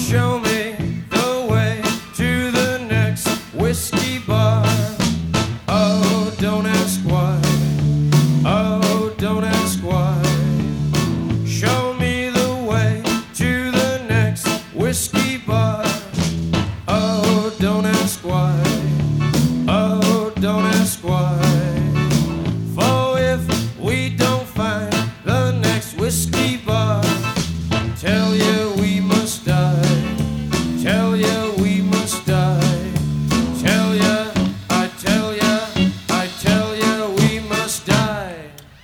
show me the way to the next whiskey bar. Oh, don't ask why. Oh, don't ask why. Show me the way to the next whiskey bar. Oh, don't ask why. Oh, don't ask why. For if we don't find the next whiskey bar, tell you we must die. Tell you we must die. Tell you, I tell you, I tell you we must die.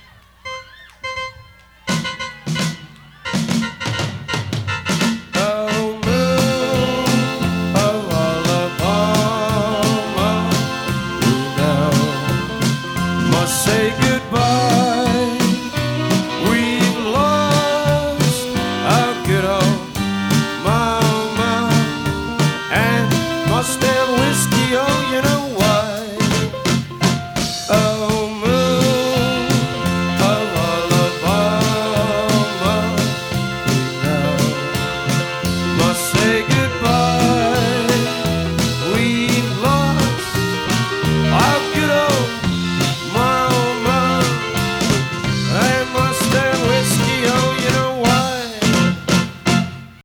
Oh, moon of Alabama, who now must say goodbye. We've lost our good old mama and must have whiskey on